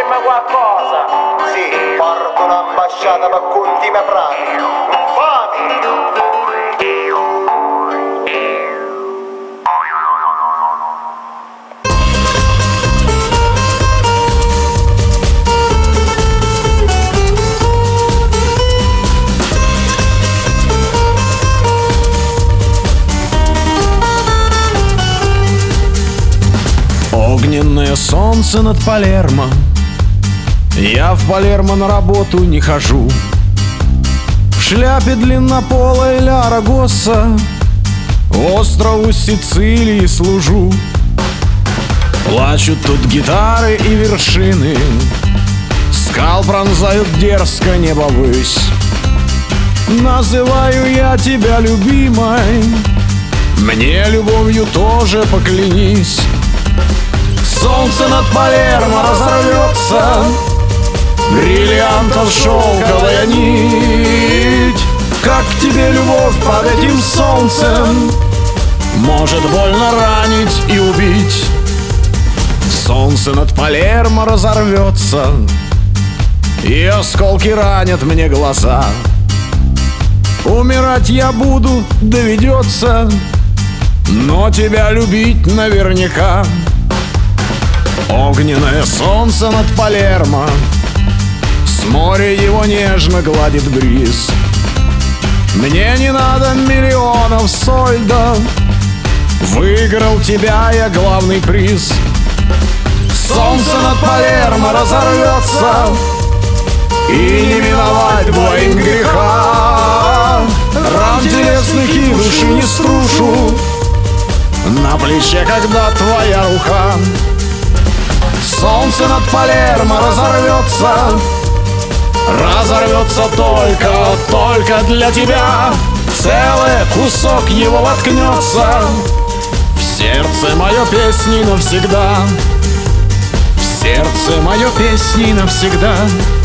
Dimmi qualcosa. Sì, porto l'ambasciata per conti me frati. Infami! Огненное солнце над Палермо. Я в Палермо на работу не хожу. В шляпе длиннополой ля Рагосса острову Сицилии служу. Плачут тут гитары и вершины, скал пронзают дерзко небо ввысь. Называю я тебя любимой, мне любовью тоже поклянись. Солнце над Палермо разорвется, бриллиантов шелковая нить. Как тебе любовь под этим солнцем может больно ранить и убить. Солнце над Палермо разорвется, и осколки ранят мне глаза. Умирать я буду, доведется, но тебя любить наверняка. Огненное солнце над Палермо, с моря его нежно гладит бриз. Мне не надо миллионов сольдов, выиграл тебя я главный приз. Солнце над Палермо разорвется, и не миновать двоим греха. Ран телесных и души не струшу на плече, когда твоя рука. Солнце над Палермо разорвется, разорвется только для тебя. Целый кусок его воткнется в сердце мое песни навсегда. В сердце мое песни навсегда.